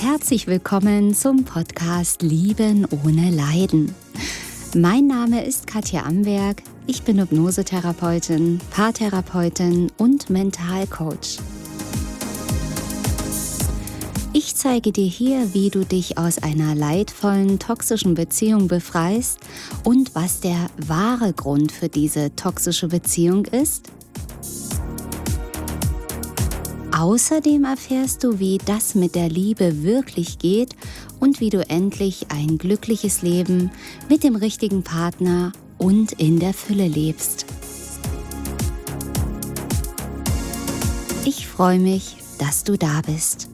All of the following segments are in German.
Herzlich willkommen zum Podcast Lieben ohne Leiden. Mein Name ist Katja Amberg, ich bin Hypnosetherapeutin, Paartherapeutin und Mentalcoach. Ich zeige dir hier, wie du dich aus einer leidvollen, toxischen Beziehung befreist und was der wahre Grund für diese toxische Beziehung ist. Außerdem erfährst du, wie das mit der Liebe wirklich geht und wie du endlich ein glückliches Leben mit dem richtigen Partner und in der Fülle lebst. Ich freue mich, dass du da bist.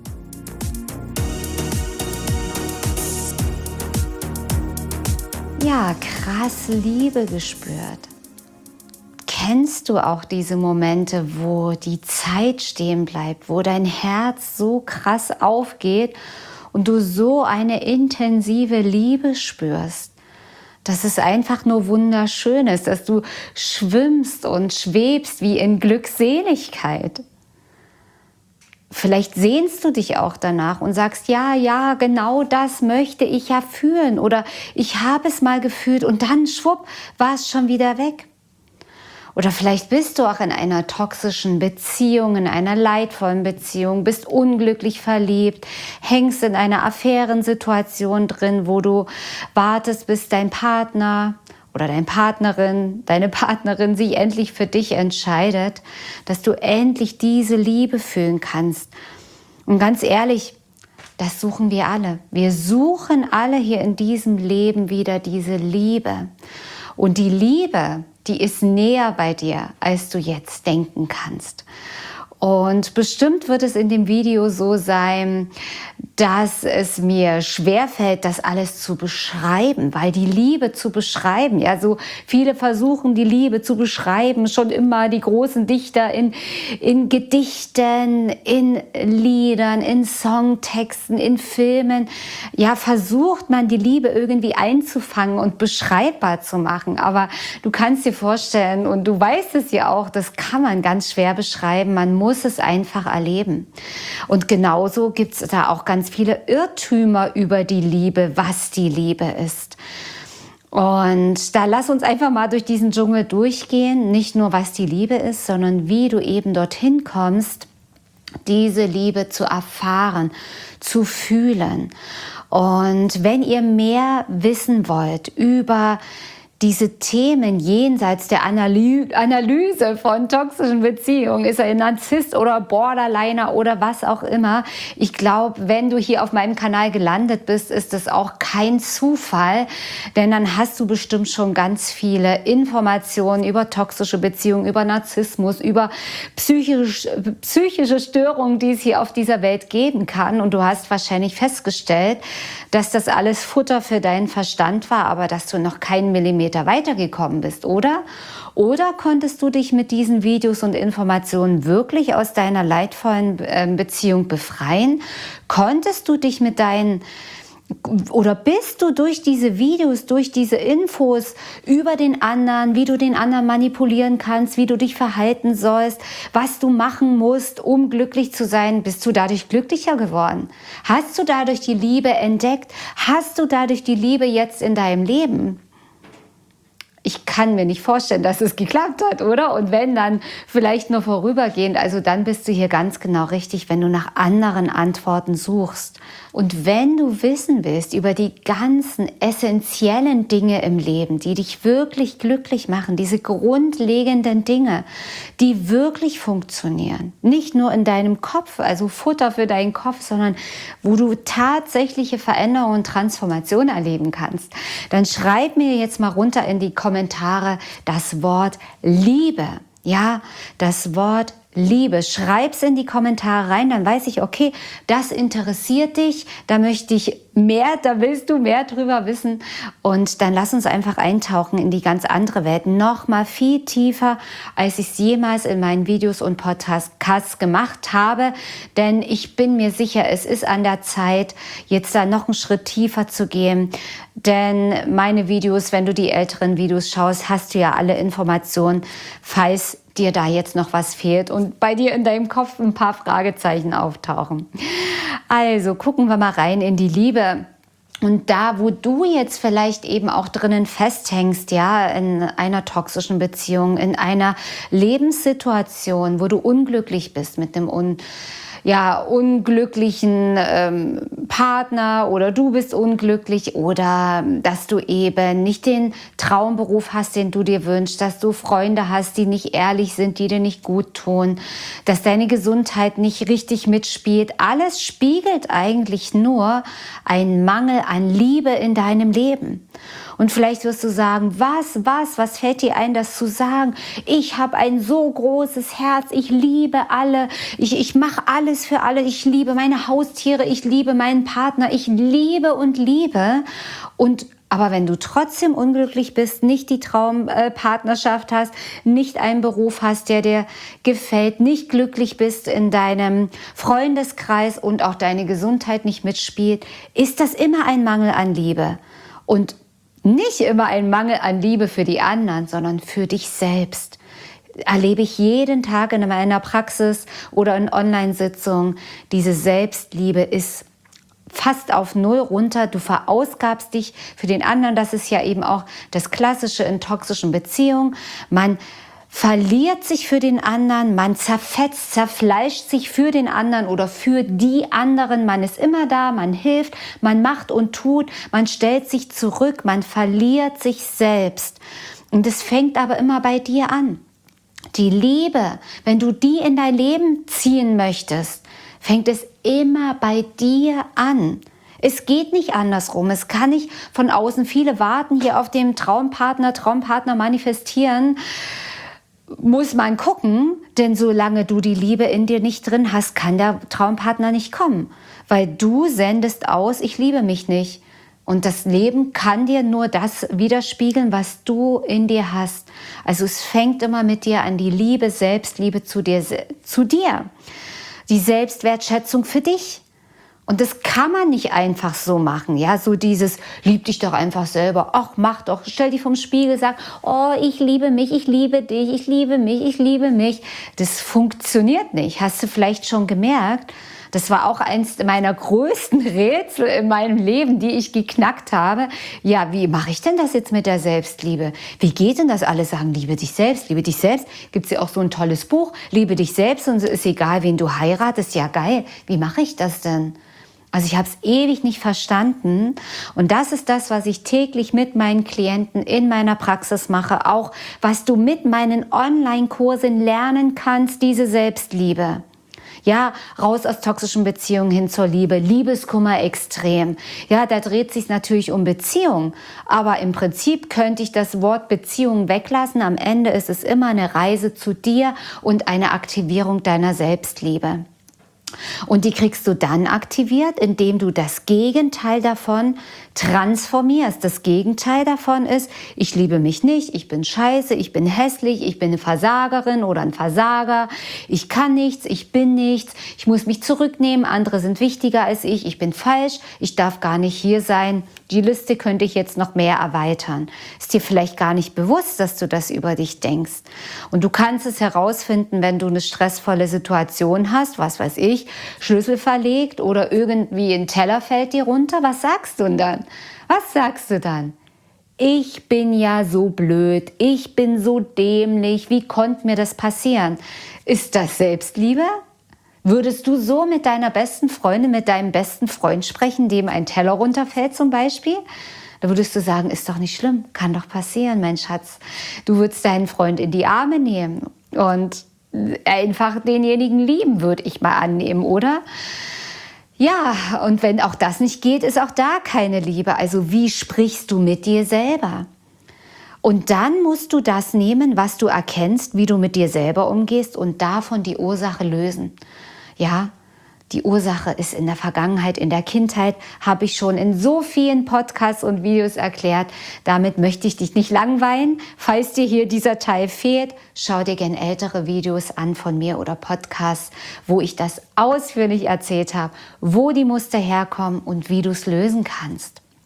Ja, krass Liebe gespürt. Kennst du auch diese Momente, wo die Zeit stehen bleibt, wo dein Herz so krass aufgeht und du so eine intensive Liebe spürst, dass es einfach nur wunderschön ist, dass du schwimmst und schwebst wie in Glückseligkeit? Vielleicht sehnst du dich auch danach und sagst, ja, genau das möchte ich ja fühlen oder ich habe es mal gefühlt und dann schwupp war es schon wieder weg. Oder vielleicht bist du auch in einer toxischen Beziehung, in einer leidvollen Beziehung, bist unglücklich verliebt, hängst in einer Affärensituation drin, wo du wartest, bis dein Partner oder deine Partnerin sich endlich für dich entscheidet, dass du endlich diese Liebe fühlen kannst. Und ganz ehrlich, das suchen wir alle. Wir suchen alle hier in diesem Leben wieder diese Liebe. Und die Liebe, die ist näher bei dir, als du jetzt denken kannst. Und bestimmt wird es in dem Video so sein, dass es mir schwerfällt, das alles zu beschreiben, weil die Liebe zu beschreiben, ja, so viele versuchen die Liebe zu beschreiben, schon immer die großen Dichter in Gedichten, in Liedern, in Songtexten, in Filmen, ja, versucht man die Liebe irgendwie einzufangen und beschreibbar zu machen, aber du kannst dir vorstellen und du weißt es ja auch, das kann man ganz schwer beschreiben, man muss es einfach erleben. Und genauso gibt es da auch ganz viele Irrtümer über die Liebe, was die Liebe ist. Und da lass uns einfach mal durch diesen Dschungel durchgehen, nicht nur was die Liebe ist, sondern wie du eben dorthin kommst, diese Liebe zu erfahren, zu fühlen. Und wenn ihr mehr wissen wollt über diese Themen jenseits der Analyse von toxischen Beziehungen, ist er ein Narzisst oder Borderliner oder was auch immer. Ich glaube, wenn du hier auf meinem Kanal gelandet bist, ist das auch kein Zufall, denn dann hast du bestimmt schon ganz viele Informationen über toxische Beziehungen, über Narzissmus, über psychische Störungen, die es hier auf dieser Welt geben kann. Und du hast wahrscheinlich festgestellt, dass das alles Futter für deinen Verstand war, aber dass du noch keinen Millimeter weitergekommen bist, oder? Oder konntest du dich mit diesen Videos und Informationen wirklich aus deiner leidvollen Beziehung befreien? Konntest du dich oder bist du durch diese Videos, durch diese Infos über den anderen, wie du den anderen manipulieren kannst, wie du dich verhalten sollst, was du machen musst, um glücklich zu sein, bist du dadurch glücklicher geworden? Hast du dadurch die Liebe entdeckt? Hast du dadurch die Liebe jetzt in deinem Leben? Ich kann mir nicht vorstellen, dass es geklappt hat, oder? Und wenn, dann vielleicht nur vorübergehend. Also dann bist du hier ganz genau richtig, wenn du nach anderen Antworten suchst. Und wenn du wissen willst über die ganzen essentiellen Dinge im Leben, die dich wirklich glücklich machen, diese grundlegenden Dinge, die wirklich funktionieren, nicht nur in deinem Kopf, also Futter für deinen Kopf, sondern wo du tatsächliche Veränderung und Transformation erleben kannst, dann schreib mir jetzt mal runter in die Kommentare das Wort Liebe. Ja, das Wort Liebe. Schreib's in die Kommentare rein, dann weiß ich, okay, das interessiert dich, da möchte ich mehr, da willst du mehr drüber wissen und dann lass uns einfach eintauchen in die ganz andere Welt, noch mal viel tiefer, als ich es jemals in meinen Videos und Podcasts gemacht habe, denn ich bin mir sicher, es ist an der Zeit, jetzt da noch einen Schritt tiefer zu gehen, denn meine Videos, wenn du die älteren Videos schaust, hast du ja alle Informationen, falls dir da jetzt noch was fehlt und bei dir in deinem Kopf ein paar Fragezeichen auftauchen. Also gucken wir mal rein in die Liebe. Und da, wo du jetzt vielleicht eben auch drinnen festhängst, ja, in einer toxischen Beziehung, in einer Lebenssituation, wo du unglücklich bist mit einem unglücklichen Partner oder du bist unglücklich oder dass du eben nicht den Traumberuf hast, den du dir wünschst, dass du Freunde hast, die nicht ehrlich sind, die dir nicht gut tun, dass deine Gesundheit nicht richtig mitspielt. Alles spiegelt eigentlich nur einen Mangel an Liebe in deinem Leben. Und vielleicht wirst du sagen, was fällt dir ein, das zu sagen? Ich habe ein so großes Herz, ich liebe alle, ich mache alles für alle, ich liebe meine Haustiere, ich liebe meinen Partner, ich liebe und liebe. Aber wenn du trotzdem unglücklich bist, nicht die Traumpartnerschaft hast, nicht einen Beruf hast, der dir gefällt, nicht glücklich bist in deinem Freundeskreis und auch deine Gesundheit nicht mitspielt, ist das immer ein Mangel an Liebe. Und nicht immer ein Mangel an Liebe für die anderen, sondern für dich selbst. Erlebe ich jeden Tag in meiner Praxis oder in Online-Sitzungen. Diese Selbstliebe ist fast auf Null runter. Du verausgabst dich für den anderen. Das ist ja eben auch das Klassische in toxischen Beziehungen. Man verliert sich für den anderen, man zerfleischt sich für den anderen oder für die anderen. Man ist immer da, man hilft, man macht und tut, man stellt sich zurück, man verliert sich selbst. Und es fängt aber immer bei dir an. Die Liebe, wenn du die in dein Leben ziehen möchtest, fängt es immer bei dir an. Es geht nicht andersrum. Es kann nicht von außen. Viele warten hier auf den Traumpartner manifestieren. Muss man gucken, denn solange du die Liebe in dir nicht drin hast, kann der Traumpartner nicht kommen. Weil du sendest aus, ich liebe mich nicht. Und das Leben kann dir nur das widerspiegeln, was du in dir hast. Also es fängt immer mit dir an, die Liebe, Selbstliebe zu dir. Die Selbstwertschätzung für dich. Und das kann man nicht einfach so machen, ja, so dieses, lieb dich doch einfach selber, ach, mach doch, stell dich vom Spiegel, sag, oh, ich liebe mich, ich liebe dich, ich liebe mich, ich liebe mich. Das funktioniert nicht, hast du vielleicht schon gemerkt. Das war auch eins meiner größten Rätsel in meinem Leben, die ich geknackt habe. Ja, wie mache ich denn das jetzt mit der Selbstliebe? Wie geht denn das? Alle sagen, liebe dich selbst, liebe dich selbst. Gibt es ja auch so ein tolles Buch, liebe dich selbst und es ist egal, wen du heiratest. Ja, geil. Wie mache ich das denn? Also ich habe es ewig nicht verstanden und das ist das, was ich täglich mit meinen Klienten in meiner Praxis mache, auch was du mit meinen Online-Kursen lernen kannst, diese Selbstliebe. Ja, raus aus toxischen Beziehungen hin zur Liebe, Liebeskummer extrem. Ja, da dreht sich natürlich um Beziehung, aber im Prinzip könnte ich das Wort Beziehung weglassen. Am Ende ist es immer eine Reise zu dir und eine Aktivierung deiner Selbstliebe. Und die kriegst du dann aktiviert, indem du das Gegenteil davon transformierst. Das Gegenteil davon ist, ich liebe mich nicht, ich bin scheiße, ich bin hässlich, ich bin eine Versagerin oder ein Versager, ich kann nichts, ich bin nichts, ich muss mich zurücknehmen, andere sind wichtiger als ich bin falsch, ich darf gar nicht hier sein. Die Liste könnte ich jetzt noch mehr erweitern. Ist dir vielleicht gar nicht bewusst, dass du das über dich denkst. Und du kannst es herausfinden, wenn du eine stressvolle Situation hast, was weiß ich, Schlüssel verlegt oder irgendwie ein Teller fällt dir runter. Was sagst du denn dann? Was sagst du dann? Ich bin ja so blöd, ich bin so dämlich, wie konnte mir das passieren? Ist das Selbstliebe? Würdest du so mit deiner besten Freundin, mit deinem besten Freund sprechen, dem ein Teller runterfällt zum Beispiel? Da würdest du sagen, ist doch nicht schlimm, kann doch passieren, mein Schatz. Du würdest deinen Freund in die Arme nehmen und einfach denjenigen lieben, würde ich mal annehmen, oder? Ja, und wenn auch das nicht geht, ist auch da keine Liebe. Also wie sprichst du mit dir selber? Und dann musst du das nehmen, was du erkennst, wie du mit dir selber umgehst und davon die Ursache lösen. Ja, die Ursache ist in der Vergangenheit, in der Kindheit, habe ich schon in so vielen Podcasts und Videos erklärt. Damit möchte ich dich nicht langweilen. Falls dir hier dieser Teil fehlt, schau dir gerne ältere Videos an von mir oder Podcasts, wo ich das ausführlich erzählt habe, wo die Muster herkommen und wie du es lösen kannst.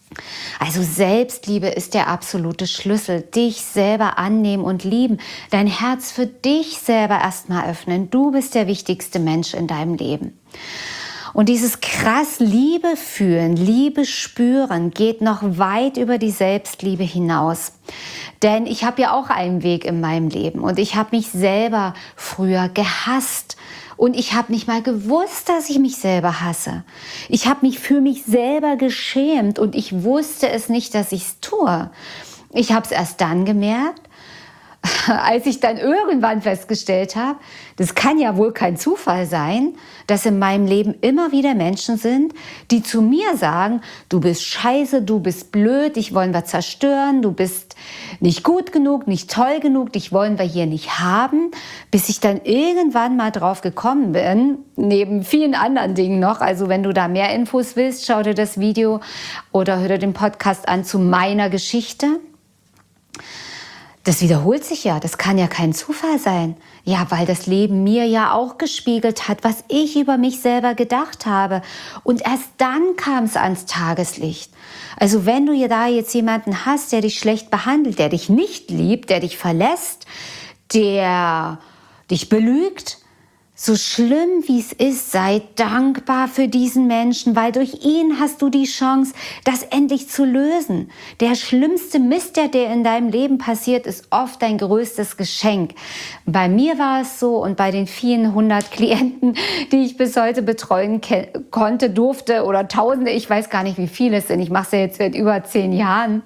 Also Selbstliebe ist der absolute Schlüssel. Dich selber annehmen und lieben. Dein Herz für dich selber erstmal öffnen. Du bist der wichtigste Mensch in deinem Leben. Und dieses krass Liebe fühlen, Liebe spüren, geht noch weit über die Selbstliebe hinaus. Denn ich habe ja auch einen Weg in meinem Leben und ich habe mich selber früher gehasst. Und ich habe nicht mal gewusst, dass ich mich selber hasse. Ich habe mich für mich selber geschämt und ich wusste es nicht, dass ich es tue. Ich habe es erst dann gemerkt, als ich dann irgendwann festgestellt habe, das kann ja wohl kein Zufall sein, dass in meinem Leben immer wieder Menschen sind, die zu mir sagen, du bist scheiße, du bist blöd, dich wollen wir zerstören, du bist nicht gut genug, nicht toll genug, dich wollen wir hier nicht haben, bis ich dann irgendwann mal drauf gekommen bin, neben vielen anderen Dingen noch, also wenn du da mehr Infos willst, schau dir das Video oder hör dir den Podcast an zu meiner Geschichte. Das wiederholt sich ja, das kann ja kein Zufall sein. Ja, weil das Leben mir ja auch gespiegelt hat, was ich über mich selber gedacht habe. Und erst dann kam es ans Tageslicht. Also wenn du da jetzt jemanden hast, der dich schlecht behandelt, der dich nicht liebt, der dich verlässt, der dich belügt, so schlimm wie es ist, sei dankbar für diesen Menschen, weil durch ihn hast du die Chance, das endlich zu lösen. Der schlimmste Mist, der in deinem Leben passiert, ist oft dein größtes Geschenk. Bei mir war es so und bei den vielen 100 Klienten, die ich bis heute betreuen konnte, durfte oder Tausende, ich weiß gar nicht, wie viele es sind, ich mache es ja jetzt seit über 10 Jahren,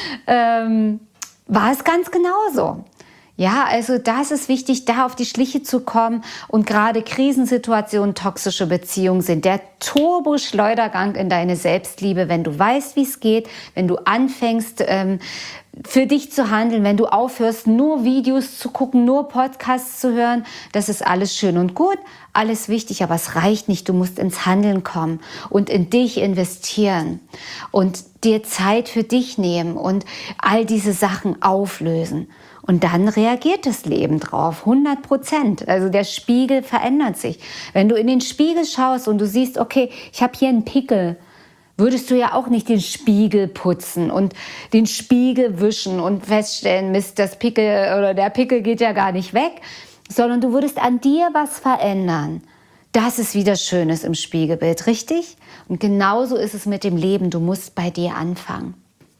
war es ganz genauso. Ja, also das ist wichtig, da auf die Schliche zu kommen und gerade Krisensituationen, toxische Beziehungen sind der Turboschleudergang in deine Selbstliebe, wenn du weißt, wie es geht, wenn du anfängst, für dich zu handeln, wenn du aufhörst, nur Videos zu gucken, nur Podcasts zu hören, das ist alles schön und gut, alles wichtig, aber es reicht nicht, du musst ins Handeln kommen und in dich investieren und dir Zeit für dich nehmen und all diese Sachen auflösen. Und dann reagiert das Leben drauf, 100%. Also der Spiegel verändert sich. Wenn du in den Spiegel schaust und du siehst, okay, ich habe hier einen Pickel, würdest du ja auch nicht den Spiegel putzen und den Spiegel wischen und feststellen, Mist, das Pickel oder der Pickel geht ja gar nicht weg, sondern du würdest an dir was verändern. Das ist wieder Schönes im Spiegelbild, richtig? Und genauso ist es mit dem Leben. Du musst bei dir anfangen.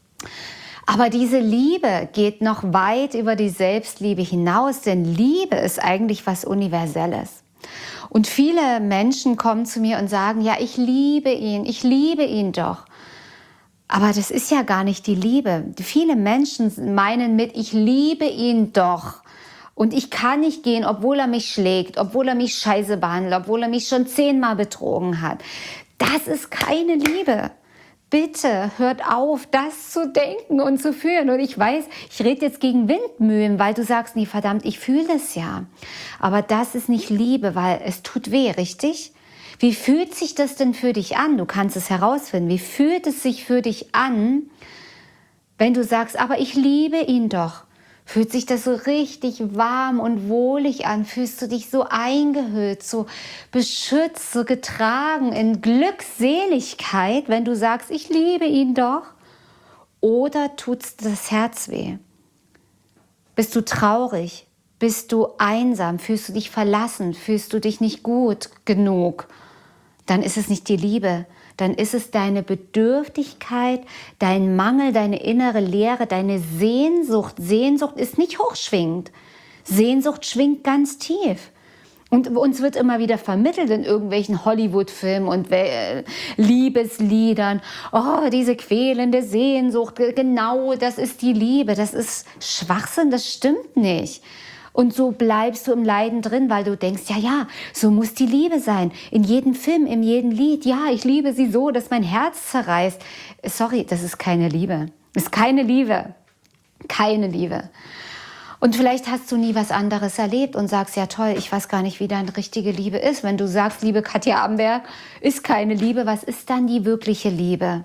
Aber diese Liebe geht noch weit über die Selbstliebe hinaus, denn Liebe ist eigentlich was Universelles. Und viele Menschen kommen zu mir und sagen, ja, ich liebe ihn doch. Aber das ist ja gar nicht die Liebe. Viele Menschen meinen mit, ich liebe ihn doch. Und ich kann nicht gehen, obwohl er mich schlägt, obwohl er mich scheiße behandelt, obwohl er mich schon 10-mal betrogen hat. Das ist keine Liebe. Bitte hört auf, das zu denken und zu fühlen. Und ich weiß, ich rede jetzt gegen Windmühlen, weil du sagst, nee, verdammt, ich fühle es ja. Aber das ist nicht Liebe, weil es tut weh, richtig? Wie fühlt sich das denn für dich an? Du kannst es herausfinden. Wie fühlt es sich für dich an, wenn du sagst, aber ich liebe ihn doch? Fühlt sich das so richtig warm und wohlig an? Fühlst du dich so eingehüllt, so beschützt, so getragen in Glückseligkeit, wenn du sagst, ich liebe ihn doch? Oder tut das Herz weh? Bist du traurig? Bist du einsam? Fühlst du dich verlassen? Fühlst du dich nicht gut genug? Dann ist es nicht die Liebe. Dann ist es deine Bedürftigkeit, dein Mangel, deine innere Leere, deine Sehnsucht. Sehnsucht ist nicht hochschwingend. Sehnsucht schwingt ganz tief. Und uns wird immer wieder vermittelt in irgendwelchen Hollywood-Filmen und Liebesliedern. Oh, diese quälende Sehnsucht, genau, das ist die Liebe. Das ist Schwachsinn, das stimmt nicht. Und so bleibst du im Leiden drin, weil du denkst, ja, so muss die Liebe sein. In jedem Film, in jedem Lied. Ja, ich liebe sie so, dass mein Herz zerreißt. Sorry, das ist keine Liebe. Das ist keine Liebe. Keine Liebe. Und vielleicht hast du nie was anderes erlebt und sagst, ja toll, ich weiß gar nicht, wie deine richtige Liebe ist. Wenn du sagst, liebe Katja Amberg, ist keine Liebe, was ist dann die wirkliche Liebe?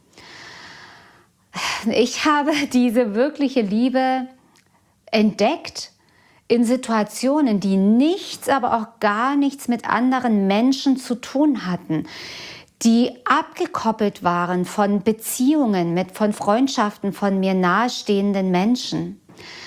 Ich habe diese wirkliche Liebe entdeckt in Situationen, die nichts, aber auch gar nichts mit anderen Menschen zu tun hatten, die abgekoppelt waren von Beziehungen, von Freundschaften, von mir nahestehenden Menschen.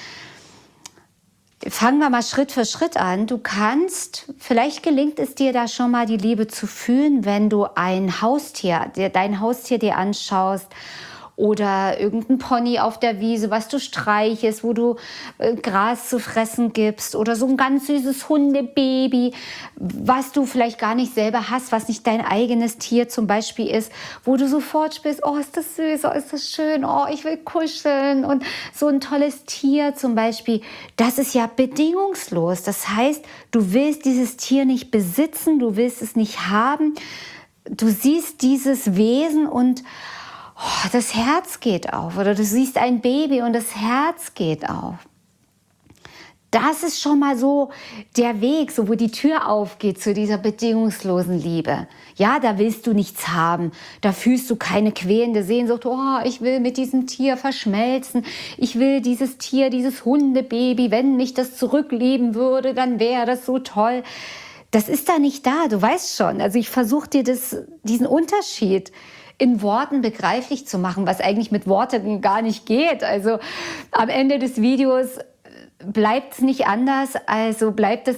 Fangen wir mal Schritt für Schritt an. Du kannst, vielleicht gelingt es dir da schon mal die Liebe zu fühlen, wenn du dein Haustier dir anschaust oder irgendein Pony auf der Wiese, was du streichest, wo du Gras zu fressen gibst oder so ein ganz süßes Hundebaby, was du vielleicht gar nicht selber hast, was nicht dein eigenes Tier zum Beispiel ist, wo du sofort spürst, oh, ist das süß, oh, ist das schön, oh, ich will kuscheln und so ein tolles Tier zum Beispiel, das ist ja bedingungslos. Das heißt, du willst dieses Tier nicht besitzen, du willst es nicht haben, du siehst dieses Wesen und das Herz geht auf, oder du siehst ein Baby und das Herz geht auf. Das ist schon mal so der Weg, so wo die Tür aufgeht zu dieser bedingungslosen Liebe. Ja, da willst du nichts haben, da fühlst du keine quälende Sehnsucht, oh, ich will mit diesem Tier verschmelzen, ich will dieses Tier, dieses Hundebaby, wenn mich das zurückleben würde, dann wäre das so toll. Das ist da nicht da, du weißt schon. Also ich versuche dir diesen Unterschied in Worten begreiflich zu machen, was eigentlich mit Worten gar nicht geht. Also am Ende des Videos bleibt es nicht anders, also bleibt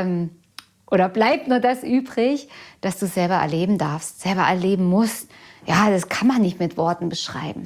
nur das übrig, dass du es selber erleben darfst, selber erleben musst. Ja, das kann man nicht mit Worten beschreiben.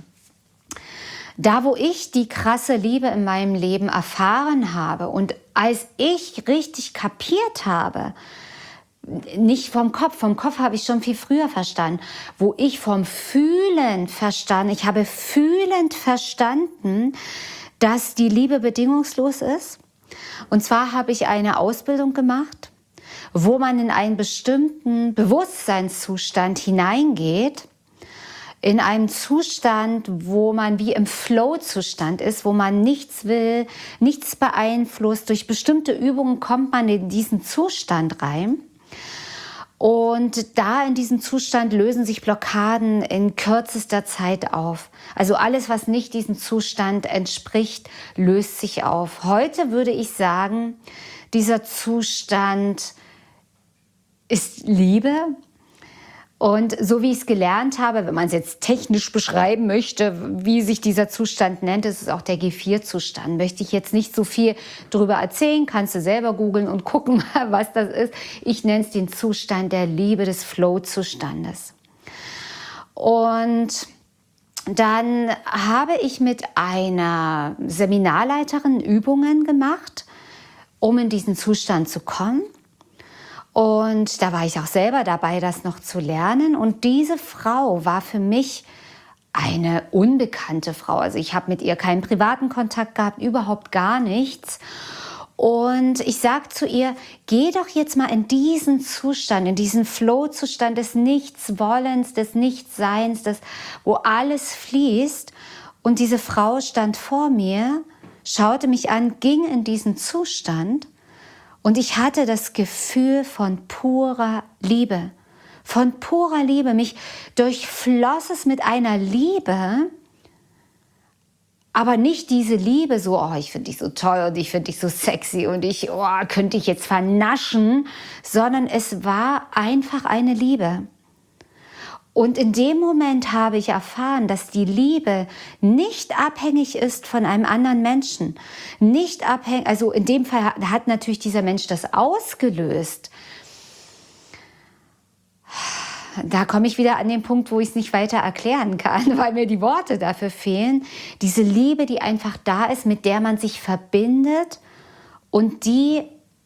Da, wo ich die krasse Liebe in meinem Leben erfahren habe und als ich richtig kapiert habe, nicht vom Kopf habe ich schon viel früher verstanden, wo ich vom Fühlen verstanden, ich habe fühlend verstanden, dass die Liebe bedingungslos ist. Und zwar habe ich eine Ausbildung gemacht, wo man in einen bestimmten Bewusstseinszustand hineingeht, in einen Zustand, wo man wie im Flow-Zustand ist, wo man nichts will, nichts beeinflusst. Durch bestimmte Übungen kommt man in diesen Zustand rein. Und da in diesem Zustand lösen sich Blockaden in kürzester Zeit auf. Also alles, was nicht diesem Zustand entspricht, löst sich auf. Heute würde ich sagen, dieser Zustand ist Liebe. Und so wie ich es gelernt habe, wenn man es jetzt technisch beschreiben möchte, wie sich dieser Zustand nennt, ist es auch der G4-Zustand. Möchte ich jetzt nicht so viel darüber erzählen, kannst du selber googeln und gucken, was das ist. Ich nenne es den Zustand der Liebe, des Flow-Zustandes. Und dann habe ich mit einer Seminarleiterin Übungen gemacht, um in diesen Zustand zu kommen. Und da war ich auch selber dabei, das noch zu lernen. Und diese Frau war für mich eine unbekannte Frau. Also ich habe mit ihr keinen privaten Kontakt gehabt, überhaupt gar nichts. Und ich sage zu ihr, geh doch jetzt mal in diesen Zustand, in diesen Flow-Zustand des Nichtswollens, des Nichtseins, wo alles fließt. Und diese Frau stand vor mir, schaute mich an, ging in diesen Zustand. Und ich hatte das Gefühl von purer Liebe. Von purer Liebe. Mich durchfloss es mit einer Liebe, aber nicht diese Liebe so, oh, ich finde dich so toll und ich finde dich so sexy und könnte ich jetzt vernaschen, sondern es war einfach eine Liebe. Und in dem Moment habe ich erfahren, dass die Liebe nicht abhängig ist von einem anderen Menschen. Nicht abhängig, also in dem Fall hat natürlich dieser Mensch das ausgelöst. Da komme ich wieder an den Punkt, wo ich es nicht weiter erklären kann, weil mir die Worte dafür fehlen. Diese Liebe, die einfach da ist, mit der man sich verbindet und die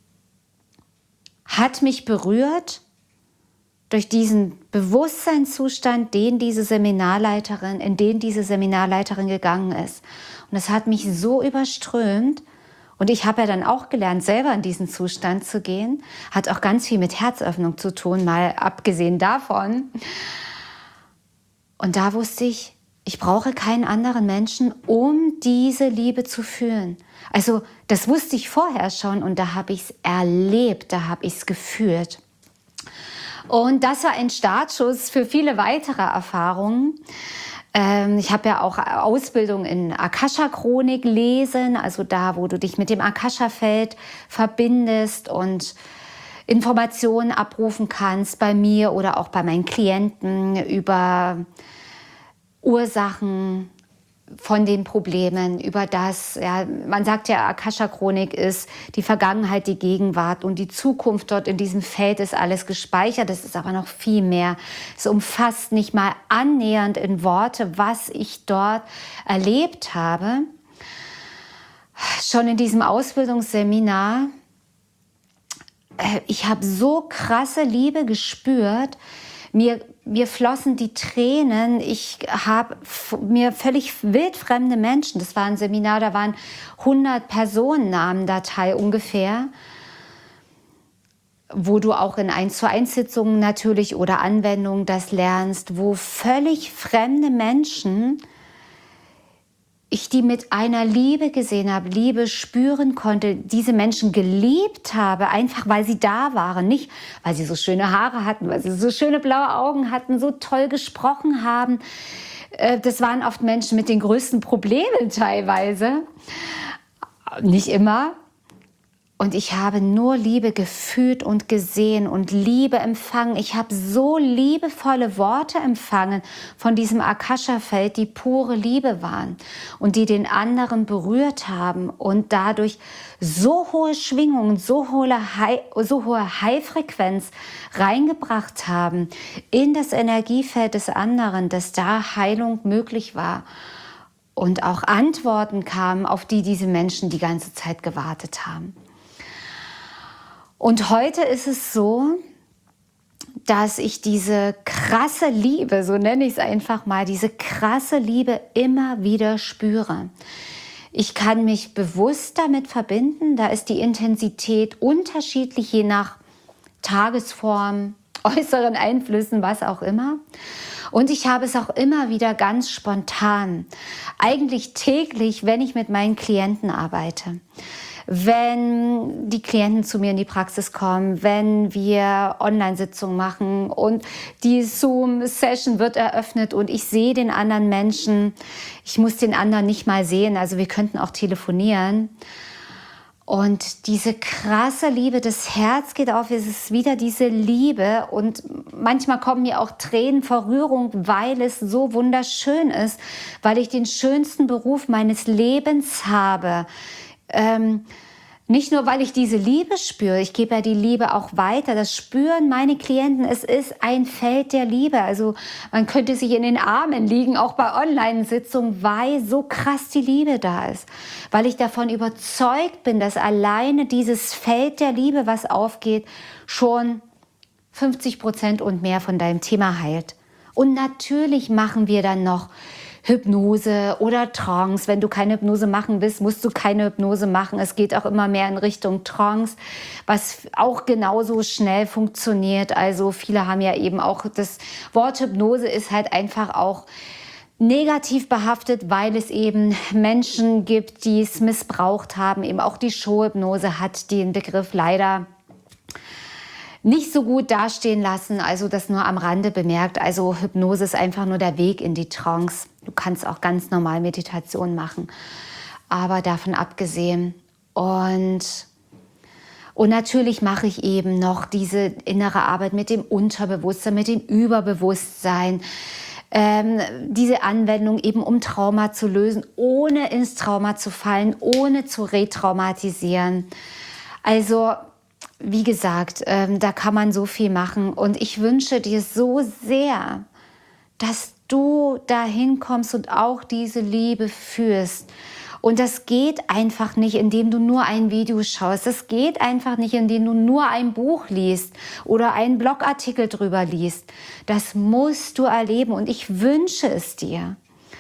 hat mich berührt durch diesen Bewusstseinszustand, in den diese Seminarleiterin gegangen ist. Und das hat mich so überströmt. Und ich habe ja dann auch gelernt, selber in diesen Zustand zu gehen. Hat auch ganz viel mit Herzöffnung zu tun, mal abgesehen davon. Und da wusste ich, ich brauche keinen anderen Menschen, um diese Liebe zu fühlen. Also das wusste ich vorher schon und da habe ich es erlebt, da habe ich es gefühlt. Und das war ein Startschuss für viele weitere Erfahrungen. Ich habe ja auch Ausbildung in Akasha-Chronik lesen, also da, wo du dich mit dem Akasha-Feld verbindest. Und Informationen abrufen kannst bei mir oder auch bei meinen Klienten über Ursachen von den Problemen, über das, ja, man sagt ja, Akasha-Chronik ist die Vergangenheit, die Gegenwart und die Zukunft. Dort in diesem Feld ist alles gespeichert, das ist aber noch viel mehr. Es umfasst nicht mal annähernd in Worte, was ich dort erlebt habe. Schon in diesem Ausbildungsseminar, ich habe so krasse Liebe gespürt, mir flossen die Tränen, ich habe mir völlig wildfremde Menschen, das war ein Seminar, da waren 100 Personen nahmen da teil ungefähr, wo du auch in 1:1 Sitzungen natürlich oder Anwendungen das lernst, wo völlig fremde Menschen, ich die mit einer Liebe gesehen habe, Liebe spüren konnte, diese Menschen geliebt habe, einfach weil sie da waren. Nicht, weil sie so schöne Haare hatten, weil sie so schöne blaue Augen hatten, so toll gesprochen haben. Das waren oft Menschen mit den größten Problemen teilweise. Nicht immer. Und ich habe nur Liebe gefühlt und gesehen und Liebe empfangen. Ich habe so liebevolle Worte empfangen von diesem Akasha-Feld, die pure Liebe waren und die den anderen berührt haben und dadurch so hohe Schwingungen, so hohe High-Frequenz reingebracht haben in das Energiefeld des anderen, dass da Heilung möglich war. Und auch Antworten kamen, auf die diese Menschen die ganze Zeit gewartet haben. Und heute ist es so, dass ich diese krasse Liebe, so nenne ich es einfach mal, diese krasse Liebe immer wieder spüre. Ich kann mich bewusst damit verbinden, da ist die Intensität unterschiedlich, je nach Tagesform, äußeren Einflüssen, was auch immer. Und ich habe es auch immer wieder ganz spontan, eigentlich täglich, wenn ich mit meinen Klienten arbeite. Wenn die Klienten zu mir in die Praxis kommen, wenn wir Online-Sitzungen machen und die Zoom-Session wird eröffnet und ich sehe den anderen Menschen, ich muss den anderen nicht mal sehen, also wir könnten auch telefonieren. Und diese krasse Liebe, das Herz geht auf, es ist wieder diese Liebe und manchmal kommen mir auch Tränen vor Rührung, weil es so wunderschön ist, weil ich den schönsten Beruf meines Lebens habe. Nicht nur, weil ich diese Liebe spüre, ich gebe ja die Liebe auch weiter, das spüren meine Klienten, es ist ein Feld der Liebe. Also man könnte sich in den Armen liegen, auch bei Online-Sitzungen, weil so krass die Liebe da ist. Weil ich davon überzeugt bin, dass alleine dieses Feld der Liebe, was aufgeht, schon 50% und mehr von deinem Thema heilt. Und natürlich machen wir dann noch Hypnose oder Trance. Wenn du keine Hypnose machen willst, musst du keine Hypnose machen. Es geht auch immer mehr in Richtung Trance, was auch genauso schnell funktioniert. Also viele haben ja eben auch, das Wort Hypnose ist halt einfach auch negativ behaftet, weil es eben Menschen gibt, die es missbraucht haben. Eben auch die Showhypnose hat den Begriff leider nicht so gut dastehen lassen, also das nur am Rande bemerkt. Also Hypnose ist einfach nur der Weg in die Trance. Du kannst auch ganz normal Meditation machen, aber davon abgesehen. Und natürlich mache ich eben noch diese innere Arbeit mit dem Unterbewusstsein, mit dem Überbewusstsein, diese Anwendung eben, um Trauma zu lösen, ohne ins Trauma zu fallen, ohne zu retraumatisieren. Also wie gesagt, da kann man so viel machen und ich wünsche dir so sehr, dass du dahin kommst und auch diese Liebe fühlst. Und das geht einfach nicht, indem du nur ein Video schaust. Das geht einfach nicht, indem du nur ein Buch liest oder einen Blogartikel drüber liest. Das musst du erleben und ich wünsche es dir.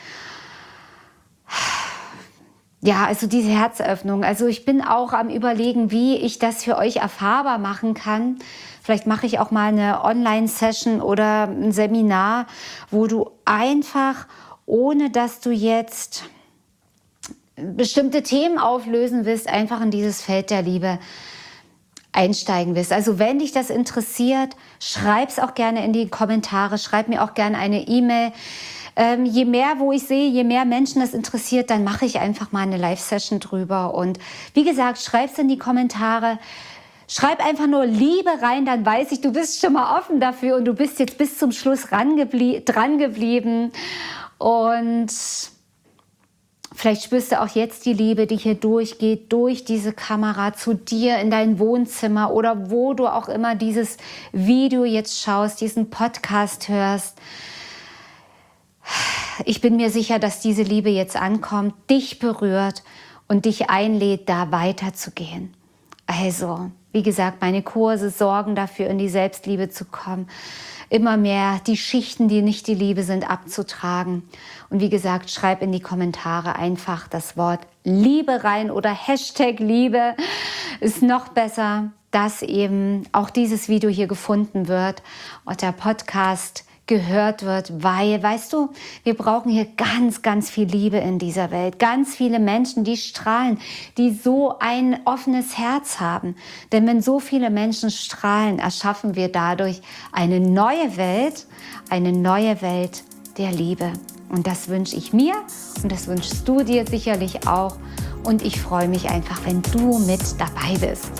Ja, also diese Herzöffnung. Also ich bin auch am Überlegen, wie ich das für euch erfahrbar machen kann. Vielleicht mache ich auch mal eine Online-Session oder ein Seminar, wo du einfach, ohne dass du jetzt bestimmte Themen auflösen willst, einfach in dieses Feld der Liebe einsteigen willst. Also wenn dich das interessiert, schreib's auch gerne in die Kommentare, schreib mir auch gerne eine E-Mail. Je mehr, wo ich sehe, je mehr Menschen das interessiert, dann mache ich einfach mal eine Live-Session drüber. Und wie gesagt, schreib's in die Kommentare. Schreib einfach nur Liebe rein, dann weiß ich, du bist schon mal offen dafür und du bist jetzt bis zum Schluss dran geblieben. Und vielleicht spürst du auch jetzt die Liebe, die hier durchgeht, durch diese Kamera zu dir in dein Wohnzimmer oder wo du auch immer dieses Video jetzt schaust, diesen Podcast hörst. Ich bin mir sicher, dass diese Liebe jetzt ankommt, dich berührt und dich einlädt, da weiterzugehen. Also, wie gesagt, meine Kurse sorgen dafür, in die Selbstliebe zu kommen, immer mehr die Schichten, die nicht die Liebe sind, abzutragen. Und wie gesagt, schreib in die Kommentare einfach das Wort Liebe rein oder Hashtag Liebe. Ist noch besser, dass eben auch dieses Video hier gefunden wird und der Podcast gehört wird, weil, weißt du, wir brauchen hier ganz, ganz viel Liebe in dieser Welt. Ganz viele Menschen, die strahlen, die so ein offenes Herz haben. Denn wenn so viele Menschen strahlen, erschaffen wir dadurch eine neue Welt der Liebe. Und das wünsche ich mir und das wünschst du dir sicherlich auch. Und ich freue mich einfach, wenn du mit dabei bist.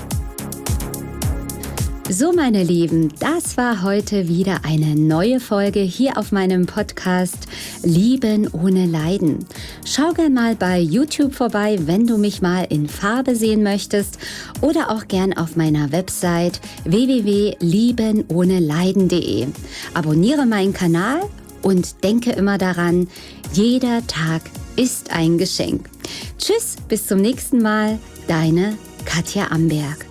So, meine Lieben, das war heute wieder eine neue Folge hier auf meinem Podcast Lieben ohne Leiden. Schau gern mal bei YouTube vorbei, wenn du mich mal in Farbe sehen möchtest oder auch gern auf meiner Website www.liebenohneleiden.de. Abonniere meinen Kanal und denke immer daran, jeder Tag ist ein Geschenk. Tschüss, bis zum nächsten Mal, deine Katja Amberg.